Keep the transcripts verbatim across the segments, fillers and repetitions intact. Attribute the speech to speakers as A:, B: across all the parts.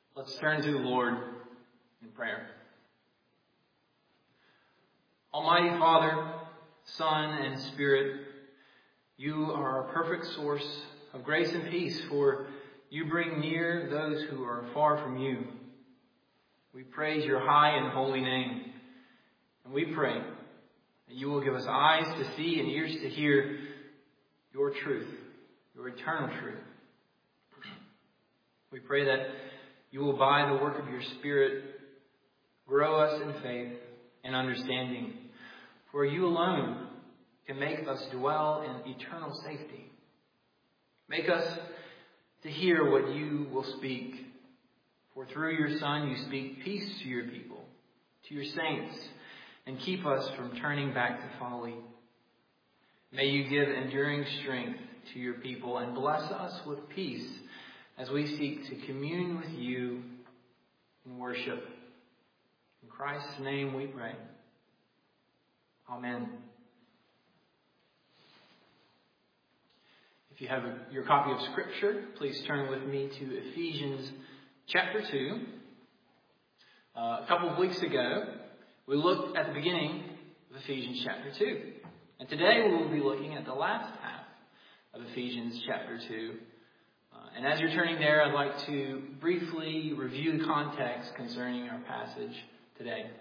A: Let's turn to the Lord in prayer. Almighty Father, Son, and Spirit, you are our perfect source of grace and peace, for you bring near those who are far from you. We praise your high and holy name, and we pray that you will give us eyes to see and ears to hear your truth, your eternal truth. We pray that you will, by the work of your Spirit, grow us in faith and understanding, for you alone can make us dwell in eternal safety. Make us to hear what you will speak, for through your Son you speak peace to your people, to your saints, and keep us from turning back to folly. May you give enduring strength to your people and bless us with peace as we seek to commune with you in worship. In Christ's name we pray. Amen. If you have a, your copy of Scripture, please turn with me to Ephesians chapter two. Uh, a couple of weeks ago, we looked at the beginning of Ephesians chapter two. And today we will be looking at the last half of Ephesians chapter two. Uh, and as you're turning there, I'd like to briefly review the context concerning our passage today.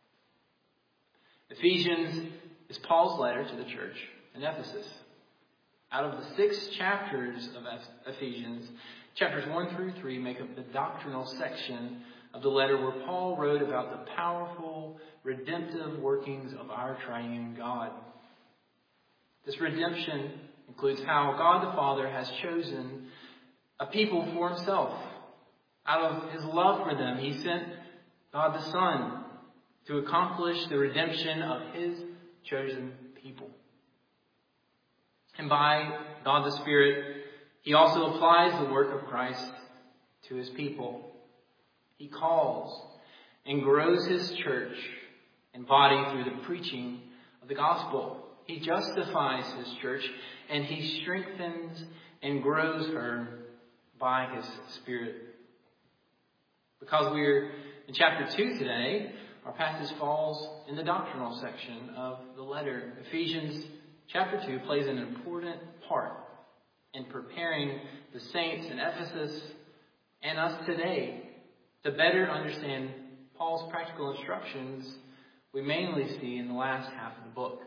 A: Ephesians is Paul's letter to the church in Ephesus. Out of the six chapters of Ephesians, chapters one through three make up the doctrinal section of the letter where Paul wrote about the powerful, redemptive workings of our triune God. This redemption includes how God the Father has chosen a people for himself. Out of his love for them, he sent God the Son to accomplish the redemption of his chosen people. And by God the Spirit, he also applies the work of Christ to his people. He calls and grows his church and body through the preaching of the gospel. He justifies his church and he strengthens and grows her by his Spirit. Because we're in chapter two today, our passage falls in the doctrinal section of the letter. Ephesians chapter two plays an important part in preparing the saints in Ephesus and us today to better understand Paul's practical instructions we mainly see in the last half of the book.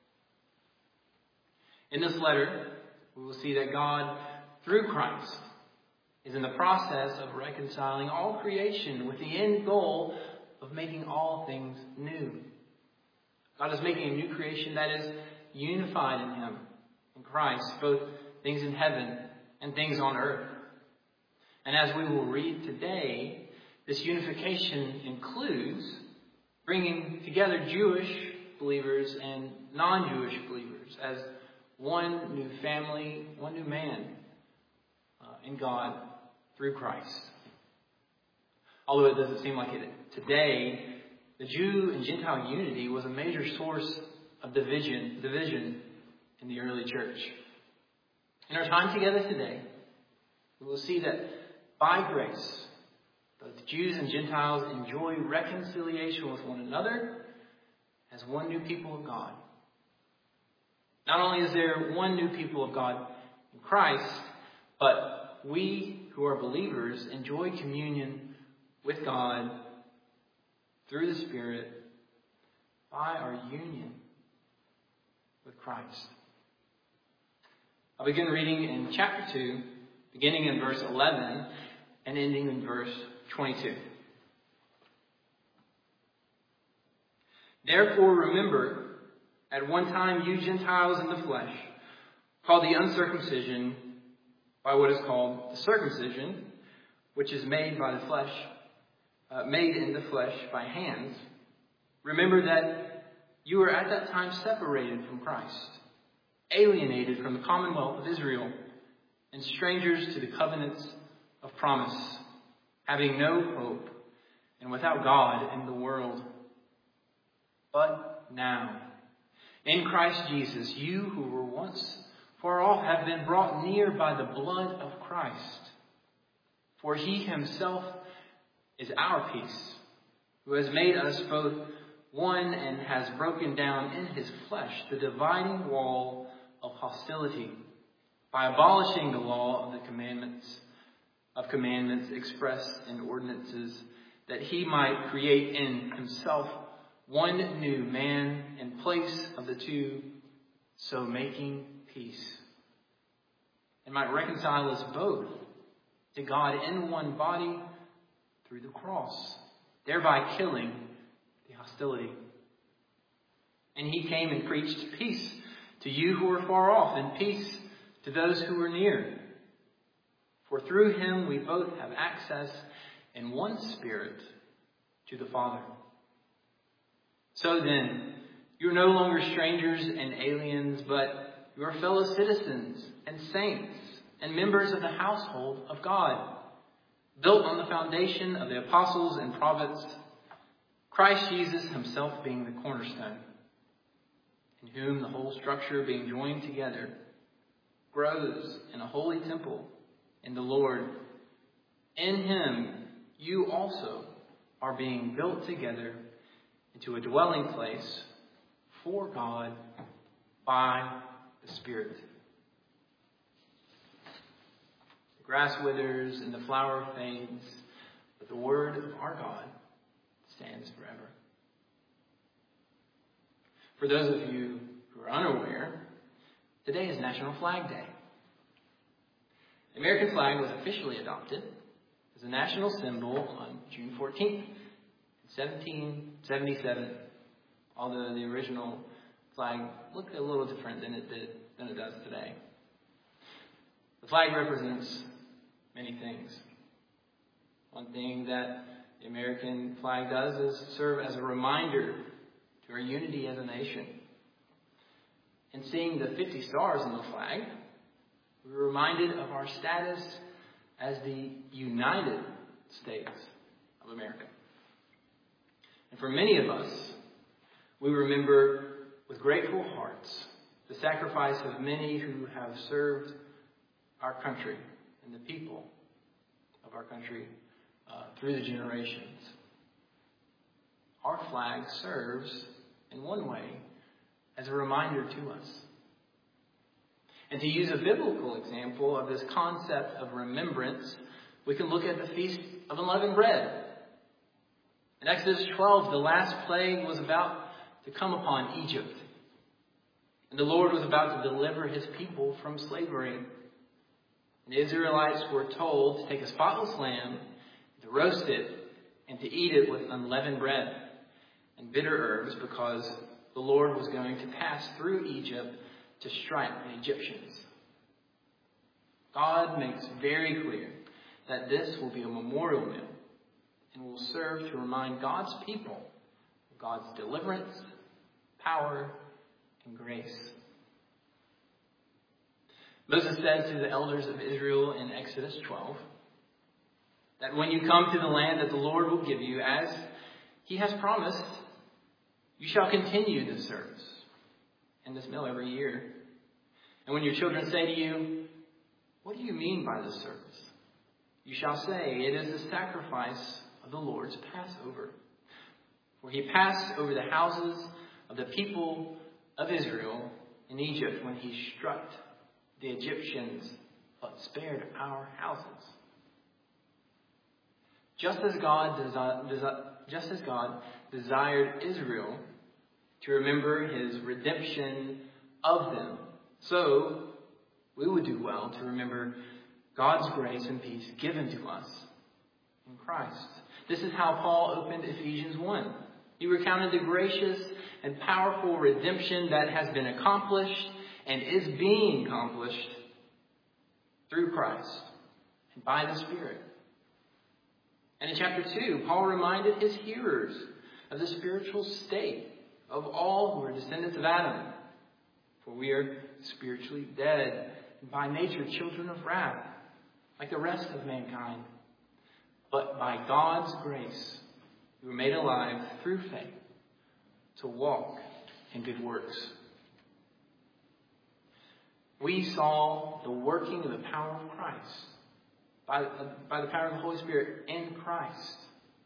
A: In this letter, we will see that God, through Christ, is in the process of reconciling all creation with the end goal of making all things new. God is making a new creation that is unified in him, in Christ, both things in heaven and things on earth. And as we will read today, this unification includes bringing together Jewish believers and non-Jewish believers as one new family, one new man uh, in God through Christ. Although it doesn't seem like it today, the Jew and Gentile unity was a major source of division, division in the early church. In our time together today, we will see that by grace, both Jews and Gentiles enjoy reconciliation with one another as one new people of God. Not only is there one new people of God in Christ, but we who are believers enjoy communion with God through the Spirit by our union with Christ. I'll begin reading in chapter two, beginning in verse eleven and ending in verse twenty-two. Therefore remember, at one time you Gentiles in the flesh, called the uncircumcision by what is called the circumcision, which is made by the flesh, uh, made in the flesh by hands. Remember that you were at that time separated from Christ, alienated from the commonwealth of Israel, and strangers to the covenants of promise, having no hope and without God in the world. But now, in Christ Jesus, you who were once far off have been brought near by the blood of Christ. For he himself is our peace, who has made us both one and has broken down in his flesh the dividing wall of hostility by abolishing the law of the commandments of commandments expressed in ordinances, that he might create in himself one new man in place of the two, so making peace, and might reconcile us both to God in one body through the cross, thereby killing the hostility. And he came and preached peace to you who are far off, and peace to those who are near. For through him we both have access in one Spirit to the Father. So then, you are no longer strangers and aliens, but you are fellow citizens and saints and members of the household of God, built on the foundation of the apostles and prophets, Christ Jesus himself being the cornerstone, in whom the whole structure being joined together grows in a holy temple in the Lord. In him you also are being built together into a dwelling place for God by the Spirit. The grass withers and the flower fades, but the word of our God stands forever. For those of you who are unaware, today is National Flag Day. The American flag was officially adopted as a national symbol on June fourteenth, seventeen seventy-seven, although the original flag looked a little different than it did than it does today. The flag represents many things. One thing that the American flag does is serve as a reminder to our unity as a nation. And seeing the fifty stars in the flag, we're reminded of our status as the United States of America. And for many of us, we remember with grateful hearts the sacrifice of many who have served our country and the people of our country uh, through the generations. Our flag serves, in one way, as a reminder to us. And to use a biblical example of this concept of remembrance, we can look at the Feast of Unleavened Bread. In Exodus twelve, the last plague was about to come upon Egypt. And the Lord was about to deliver his people from slavery. And the Israelites were told to take a spotless lamb, to roast it, and to eat it with unleavened bread and bitter herbs, because the Lord was going to pass through Egypt to strike the Egyptians. God makes very clear that this will be a memorial meal and will serve to remind God's people of God's deliverance, power, and grace. Moses said to the elders of Israel in Exodus twelve that when you come to the land that the Lord will give you, as he has promised, you shall continue this service and this meal every year. And when your children say to you, what do you mean by this service? You shall say, it is the sacrifice of the Lord's Passover. For he passed over the houses of the people of Israel in Egypt when he struck the Egyptians, but spared our houses. Just as God desi- desi- just as God desired Israel to remember his redemption of them, so we would do well to remember God's grace and peace given to us in Christ. This is how Paul opened Ephesians one. He recounted the gracious and powerful redemption that has been accomplished and is being accomplished through Christ and by the Spirit. And in chapter two, Paul reminded his hearers of the spiritual state of all who are descendants of Adam. For we are spiritually dead, and by nature children of wrath, like the rest of mankind. But by God's grace, we were made alive through faith to walk in good works. We saw the working of the power of Christ, by, by the power of the Holy Spirit in Christ,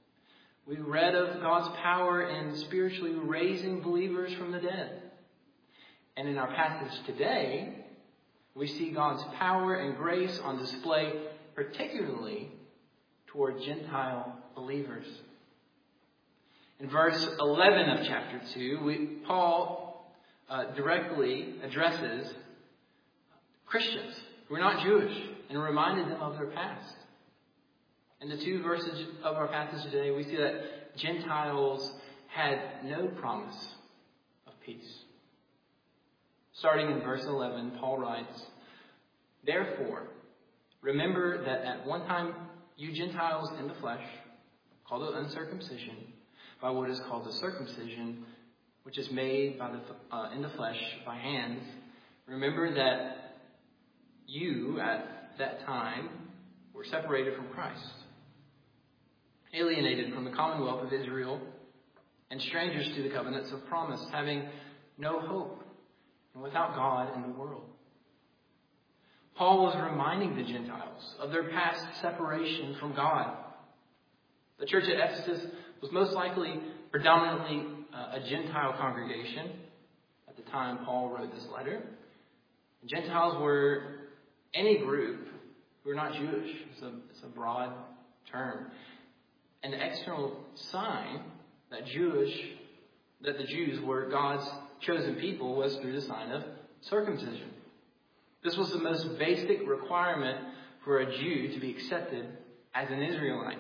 A: We read of God's power in spiritually raising believers from the dead. And in our passage today, we see God's power and grace on display, particularly toward Gentile believers. In verse eleven of chapter two, we, Paul uh, directly addresses Christians who are not Jewish and reminded them of their past. In the two verses of our passage today, we see that Gentiles had no promise of peace. Starting in verse eleven, Paul writes, "Therefore, remember that at one time you Gentiles in the flesh, called the uncircumcision, by what is called the circumcision, which is made by the uh, in the flesh by hands, remember that you at that time were separated from Christ, alienated from the commonwealth of Israel, and strangers to the covenants of promise, having no hope, and without God in the world." Paul was reminding the Gentiles of their past separation from God. The church at Ephesus was most likely predominantly uh, a Gentile congregation at the time Paul wrote this letter. Gentiles were any group who were not Jewish. It's a, it's a broad term. And the external sign that Jewish, that the Jews were God's chosen people was through the sign of circumcision. This was the most basic requirement for a Jew to be accepted as an Israelite.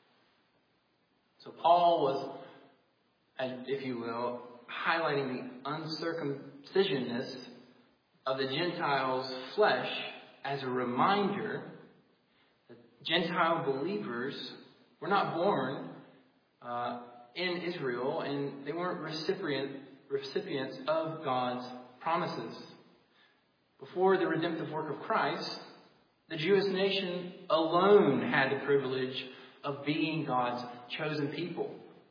A: So Paul was, if you will, highlighting the uncircumcisionness of the Gentiles' flesh as a reminder that Gentile believers were not born uh, in Israel, and they weren't recipient, recipients of God's promises. Before the redemptive work of Christ, the Jewish nation alone had the privilege of being God's chosen people.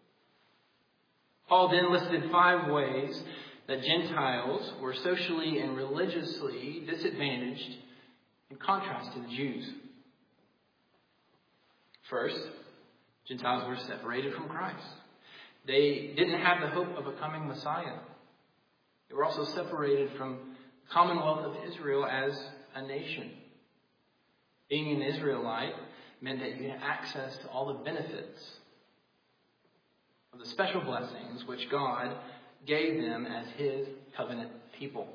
A: Paul then listed five ways that Gentiles were socially and religiously disadvantaged in contrast to the Jews. First, Gentiles were separated from Christ. They didn't have the hope of a coming Messiah. They were also separated from the commonwealth of Israel as a nation. Being an Israelite meant that you had access to all the benefits of the special blessings which God gave them as His covenant people.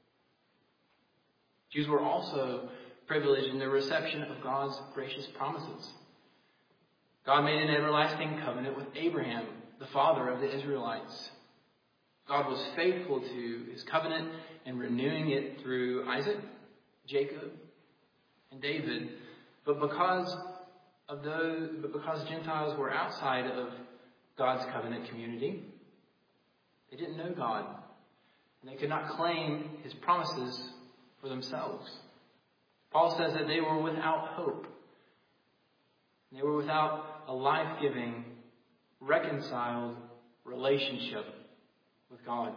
A: Jews were also privileged in the reception of God's gracious promises. God made an everlasting covenant with Abraham, the father of the Israelites. God was faithful to His covenant and renewing it through Isaac, Jacob, and David. But because of those, but because Gentiles were outside of God's covenant community, they didn't know God, and they could not claim His promises for themselves. Paul says that they were without hope. They were without a life-giving, reconciled relationship with God.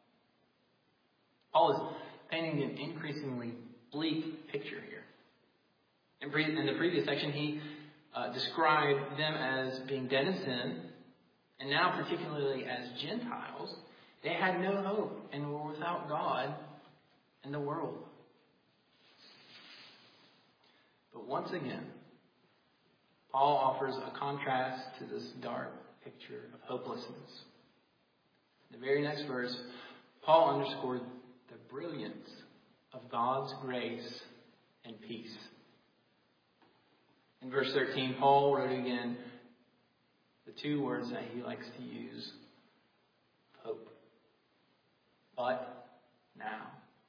A: Paul is painting an increasingly bleak picture here. In, pre- in the previous section, he uh, described them as being dead in sin, and now particularly as Gentiles. They had no hope and were without God in the world. But once again, Paul offers a contrast to this dark picture of hopelessness. In the very next verse, Paul underscored the brilliance of God's grace and peace. In verse thirteen, Paul wrote again the two words that he likes to use: hope. But now.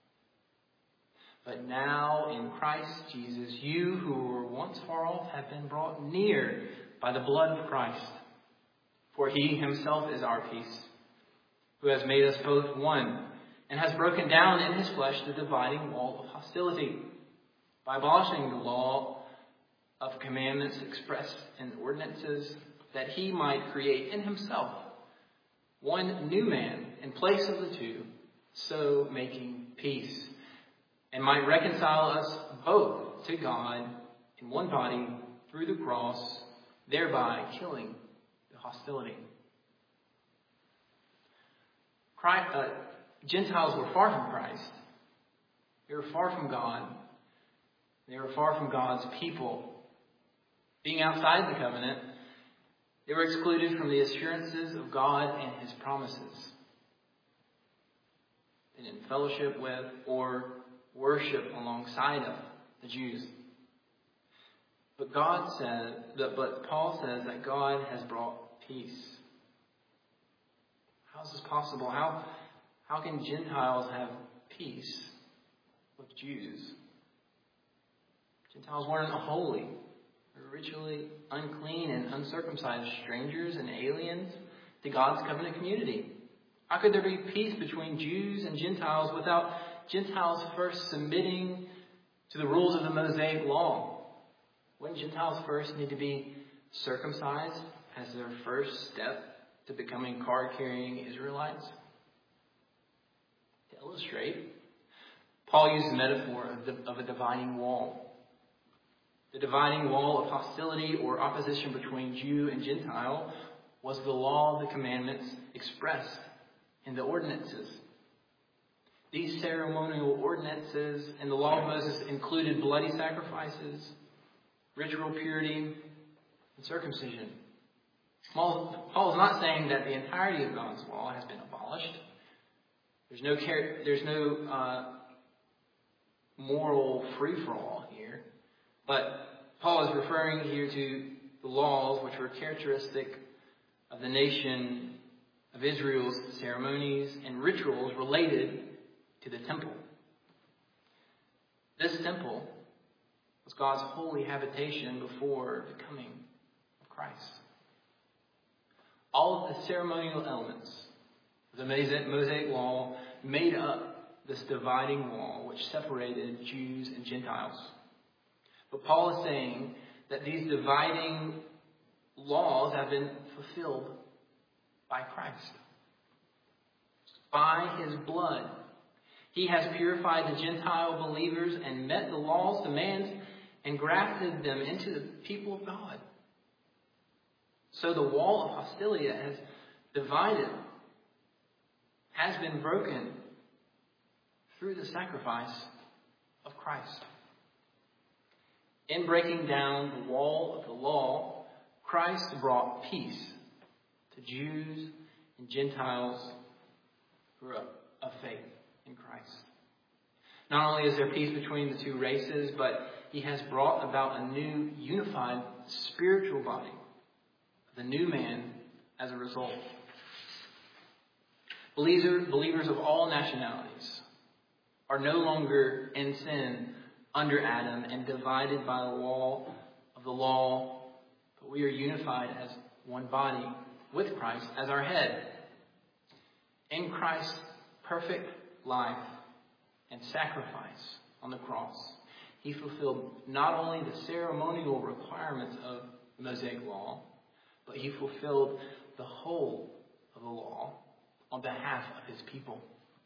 A: But now in Christ Jesus, you who were once far off have been brought near by the blood of Christ. For He Himself is our peace, who has made us both one, and has broken down in His flesh the dividing wall of hostility, by abolishing the law of commandments expressed in ordinances, that He might create in Himself one new man in place of the two, so making peace, and might reconcile us both to God in one body through the cross, thereby killing the hostility. Christ, uh, Gentiles were far from Christ. They were far from God. They were far from God's people. Being outside the covenant, they were excluded from the assurances of God and His promises. They didn't fellowship with or worship alongside of the Jews. But God said, that, but Paul says that God has brought peace. How is this possible? How, how can Gentiles have peace with Jews? Gentiles weren't holy. They were ritually unclean and uncircumcised strangers and aliens to God's covenant community. How could there be peace between Jews and Gentiles without Gentiles first submitting to the rules of the Mosaic law? Wouldn't Gentiles first need to be circumcised as their first step to becoming card-carrying Israelites? To illustrate, Paul used the metaphor of, the, of a dividing wall. The dividing wall of hostility or opposition between Jew and Gentile was the law of the commandments expressed in the ordinances. These ceremonial ordinances and the law of Moses included bloody sacrifices, ritual purity, and circumcision. Paul, Paul is not saying that the entirety of God's law has been abolished. There's no there's no uh, moral free-for-all here. But Paul is referring here to the laws which were characteristic of the nation of Israel's ceremonies and rituals related to the temple. This temple was God's holy habitation before the coming of Christ. All of the ceremonial elements of the Mosaic law made up this dividing wall which separated Jews and Gentiles. But Paul is saying that these dividing laws have been fulfilled by Christ. By His blood, He has purified the Gentile believers and met the law's demands and grafted them into the people of God. So the wall of hostility that has divided has been broken through the sacrifice of Christ. In breaking down the wall of the law, Christ brought peace to Jews and Gentiles who are of faith in Christ. Not only is there peace between the two races, but He has brought about a new unified spiritual body, the new man, as a result. Believers, believers of all nationalities are no longer in sin under Adam and divided by the wall of the law, but we are unified as one body with Christ as our head. In Christ's perfect life and sacrifice on the cross, He fulfilled not only the ceremonial requirements of the Mosaic law, but He fulfilled the whole of the law on behalf of His people.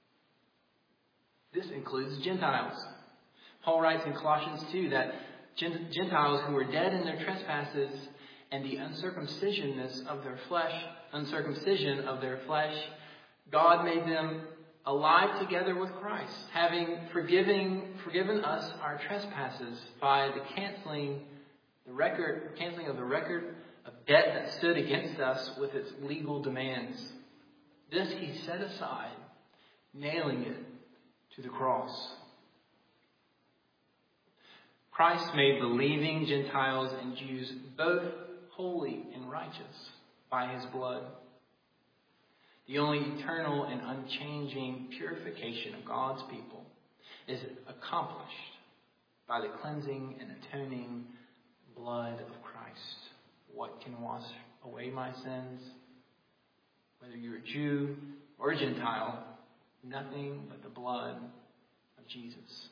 A: This includes Gentiles. Paul writes in Colossians two that Gentiles who were dead in their trespasses and the uncircumcisionness of their flesh, uncircumcision of their flesh, God made them alive together with Christ, having forgiving, forgiven us our trespasses by the canceling the record, canceling of the record of debt that stood against us with its legal demands. This He set aside, nailing it to the cross. Christ made believing Gentiles and Jews both holy and righteous by His blood. The only eternal and unchanging purification of God's people is accomplished by the cleansing and atoning blood of Christ. What can wash away my sins? Whether you're a Jew or a Gentile, nothing but the blood of Jesus.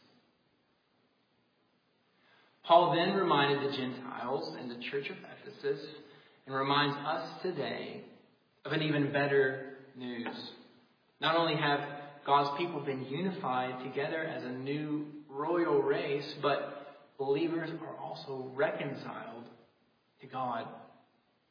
A: Paul then reminded the Gentiles in the church of Ephesus and reminds us today of an even better news. Not only have God's people been unified together as a new royal race, but believers are also reconciled to God.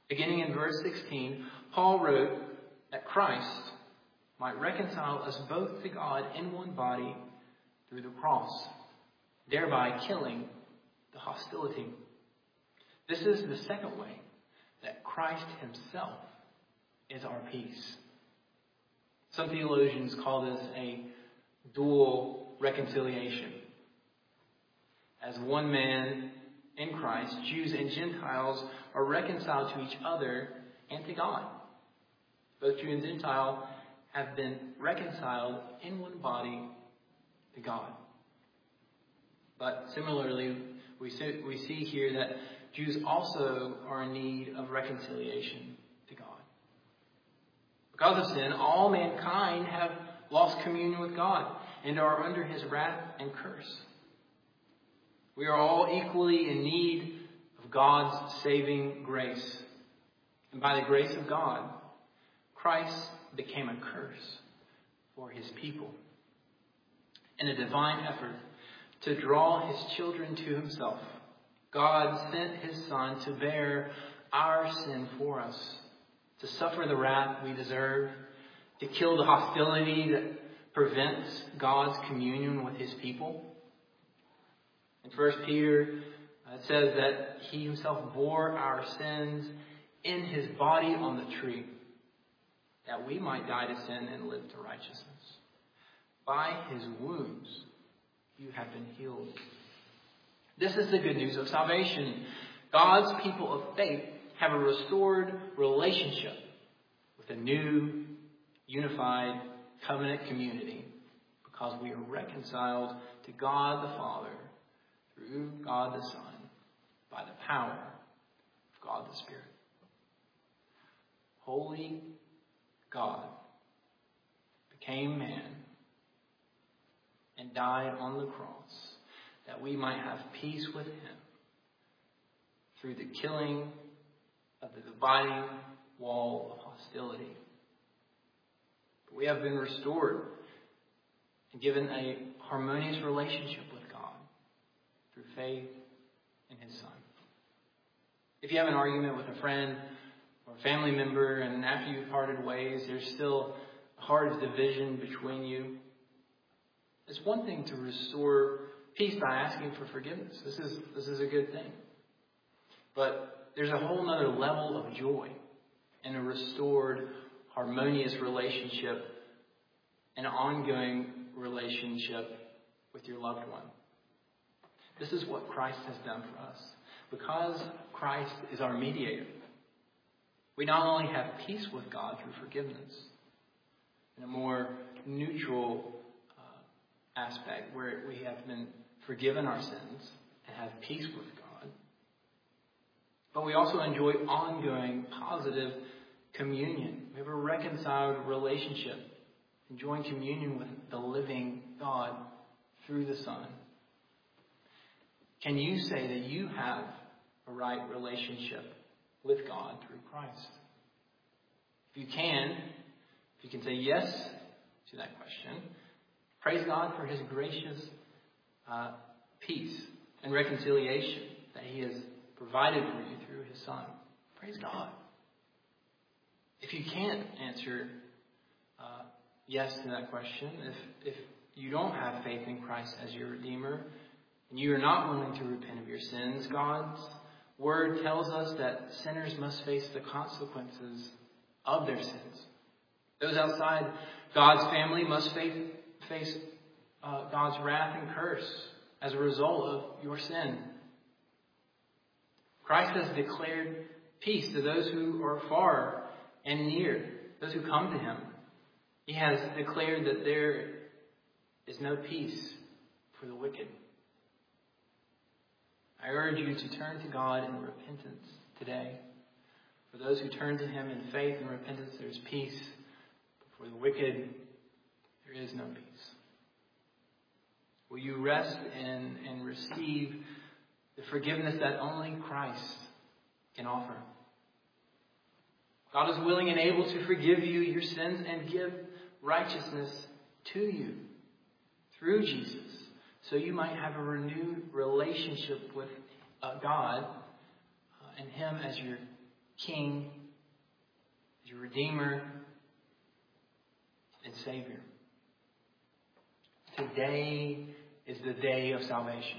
A: Beginning in verse sixteen, Paul wrote that Christ might reconcile us both to God in one body through the cross, thereby killing the hostility. This is the second way that Christ himself is our peace. Some theologians call this a dual reconciliation. As one man in Christ, Jews and Gentiles are reconciled to each other and to God. Both Jew and Gentile have been reconciled in one body to God. But similarly, we see, we see here that Jews also are in need of reconciliation to God. Because of sin, all mankind have lost communion with God and are under his wrath and curse. We are all equally in need of God's saving grace. And by the grace of God, Christ became a curse for his people. In a divine effort to draw his children to himself, God sent his Son to bear our sin for us, to suffer the wrath we deserve, to kill the hostility that prevents God's communion with his people. In First Peter, it says that he himself bore our sins in his body on the tree, that we might die to sin and live to righteousness. By his wounds, you have been healed. This is the good news of salvation. God's people of faith have a restored relationship with a new, unified covenant community because we are reconciled to God the Father through God the Son by the power of God the Spirit. Holy God became man and died on the cross that we might have peace with him through the killing of the dividing wall of hostility. But we have been restored and given a harmonious relationship with God through faith in his Son. If you have an argument with a friend or a family member and after you've parted ways, there's still a heart of division between you, it's one thing to restore peace by asking for forgiveness. This is, this is a good thing. But there's a whole other level of joy in a restored, harmonious relationship, an ongoing relationship with your loved one. This is what Christ has done for us. Because Christ is our mediator, we not only have peace with God through forgiveness, in a more neutral uh, aspect where we have been forgiven our sins and have peace with God, but we also enjoy ongoing positive communion. We have a reconciled relationship, enjoying communion with the living God through the Son. Can you say that you have a right relationship with God through Christ? If you can, if you can say yes to that question, praise God for his gracious uh, peace and reconciliation that he has provided for you through his Son. Praise God. If you can't answer uh, yes to that question, if, if you don't have faith in Christ as your Redeemer, and you are not willing to repent of your sins, God's Word tells us that sinners must face the consequences of their sins. Those outside God's family must face, face uh, God's wrath and curse as a result of your sin. Christ has declared peace to those who are far and near, those who come to him. He has declared that there is no peace for the wicked. I urge you to turn to God in repentance today. For those who turn to him in faith and repentance, there is peace. But for the wicked, there is no peace. Will you rest in and receive the forgiveness that only Christ can offer? God is willing and able to forgive you your sins and give righteousness to you through Jesus, so you might have a renewed relationship with uh, God uh, and him as your King, as your Redeemer and Savior. Today is the day of salvation.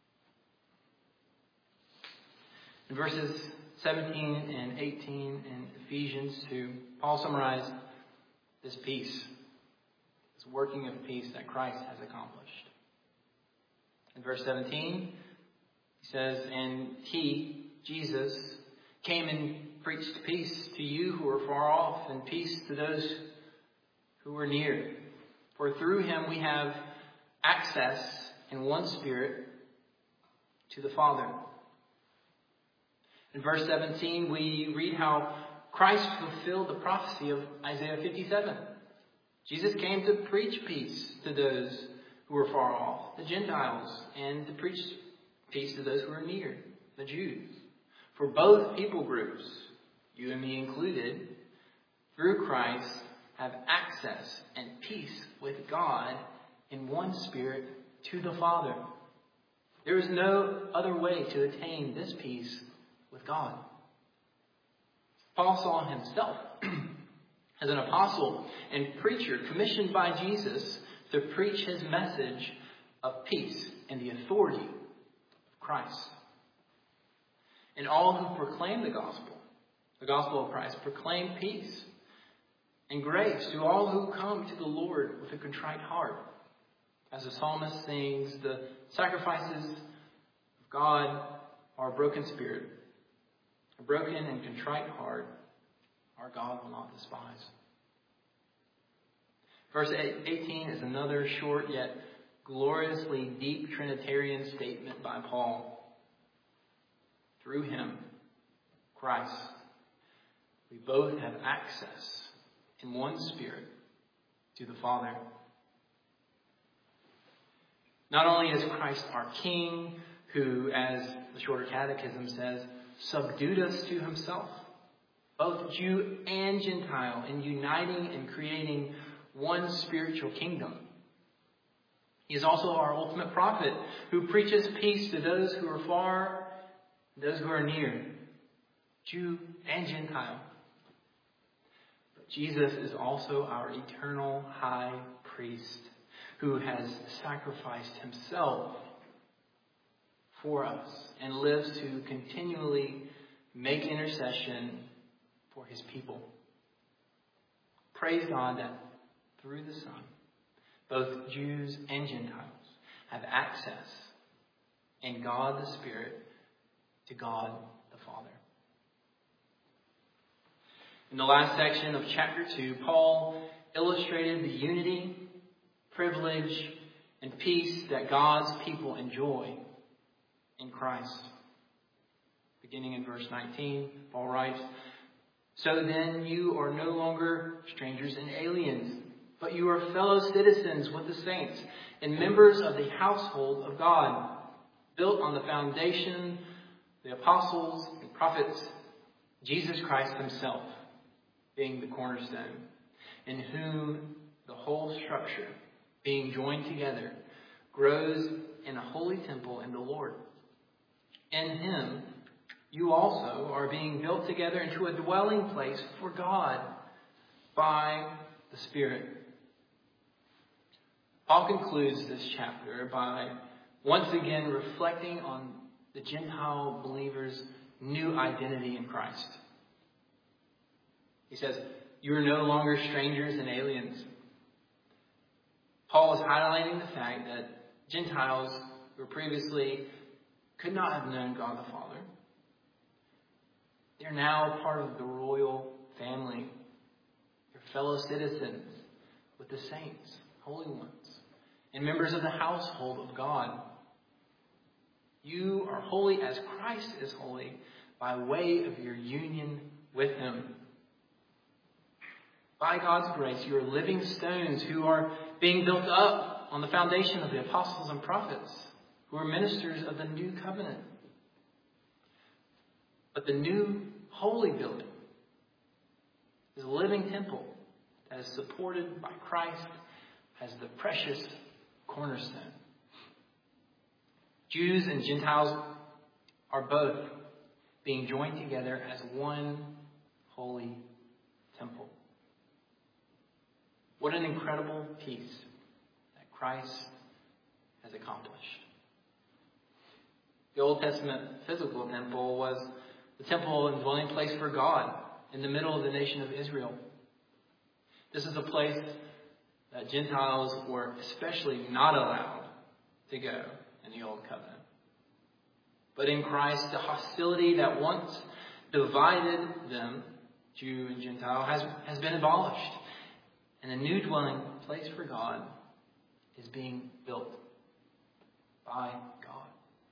A: In verses seventeen and eighteen in Ephesians two, Paul summarized this peace, this working of peace that Christ has accomplished. In verse seventeen, he says, "And he, Jesus, came and preached peace to you who were far off, and peace to those who were near. For through him we have access in one Spirit to the Father." In verse seventeen, we read how Christ fulfilled the prophecy of Isaiah fifty-seven. Jesus came to preach peace to those who were far off, the Gentiles, and to preach peace to those who were near, the Jews. For both people groups, you and me included, through Christ have access and peace with God in one Spirit to the Father. There is no other way to attain this peace with God. Paul saw himself as an apostle and preacher commissioned by Jesus to preach his message of peace and the authority of Christ. And all who proclaim the gospel, the gospel of Christ, proclaim peace and grace to all who come to the Lord with a contrite heart. As the psalmist sings, the sacrifices of God are a broken spirit. A broken and contrite heart, our God will not despise. Verse eighteen is another short yet gloriously deep Trinitarian statement by Paul. Through him, Christ, we both have access in one Spirit to the Father. Not only is Christ our King, who, as the Shorter Catechism says, subdued us to himself, both Jew and Gentile, in uniting and creating one spiritual kingdom. He is also our ultimate prophet, who preaches peace to those who are far, those who are near, Jew and Gentile. But Jesus is also our eternal high priest, who has sacrificed himself for us and lives to continually make intercession for his people. Praise God that through the Son, both Jews and Gentiles have access in God the Spirit to God the Father. In the last section of chapter two, Paul illustrated the unity, privilege, and peace that God's people enjoy in Christ. Beginning in verse nineteen, Paul writes, "So then you are no longer strangers and aliens, but you are fellow citizens with the saints and members of the household of God, built on the foundation, the apostles and prophets, Jesus Christ himself being the cornerstone, in whom the whole structure, being joined together, grows in a holy temple in the Lord. In him, you also are being built together into a dwelling place for God by the Spirit." Paul concludes this chapter by once again reflecting on the Gentile believers' new identity in Christ. He says, "You are no longer strangers and aliens." Paul is highlighting the fact that Gentiles who previously could not have known God the Father, they're now part of the royal family. They're fellow citizens with the saints, holy ones, and members of the household of God. You are holy as Christ is holy by way of your union with him. By God's grace, you are living stones who are being built up on the foundation of the apostles and prophets, who are ministers of the new covenant. But the new holy building is a living temple that is supported by Christ as the precious cornerstone. Jews and Gentiles are both being joined together as one holy temple. What an incredible peace that Christ has accomplished. The Old Testament physical temple was the temple and dwelling place for God in the middle of the nation of Israel. This is a place that Gentiles were especially not allowed to go in the Old Covenant. But in Christ, the hostility that once divided them, Jew and Gentile, has, has been abolished. And a new dwelling place for God is being built by God.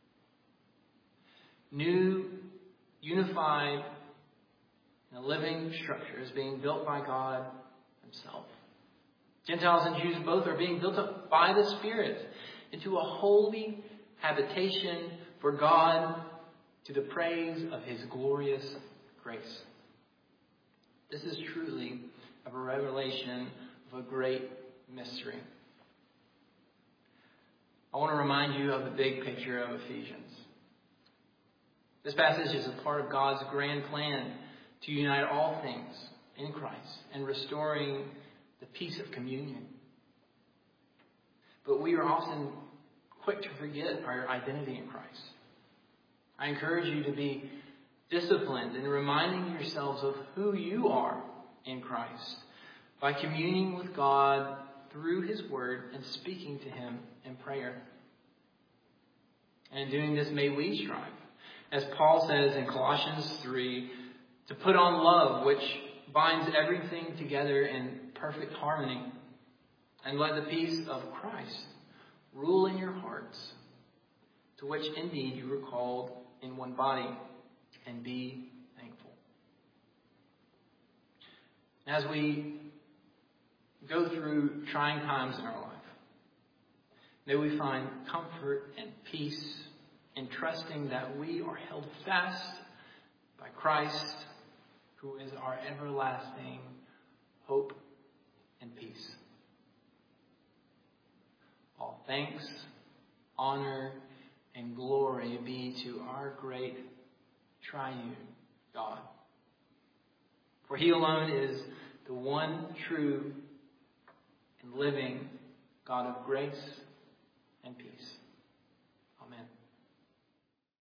A: New, unified, and a living structure is being built by God Himself. Gentiles and Jews both are being built up by the Spirit into a holy habitation for God to the praise of His glorious grace. This is truly a revelation of a great mystery. I want to remind you of the big picture of Ephesians. This passage is a part of God's grand plan to unite all things in Christ and restoring the peace of communion. But we are often quick to forget our identity in Christ. I encourage you to be disciplined in reminding yourselves of who you are in Christ by communing with God through His Word and speaking to Him in prayer. And in doing this, may we strive, as Paul says in Colossians three, to put on love, which binds everything together in perfect harmony. And let the peace of Christ rule in your hearts, to which indeed you were called in one body, and be thankful. As we go through trying times in our life, may we find comfort and peace in trusting that we are held fast by Christ, who is our everlasting hope and peace. All thanks, honor, and glory be to our great triune God. For He alone is the one true and living God of grace and peace.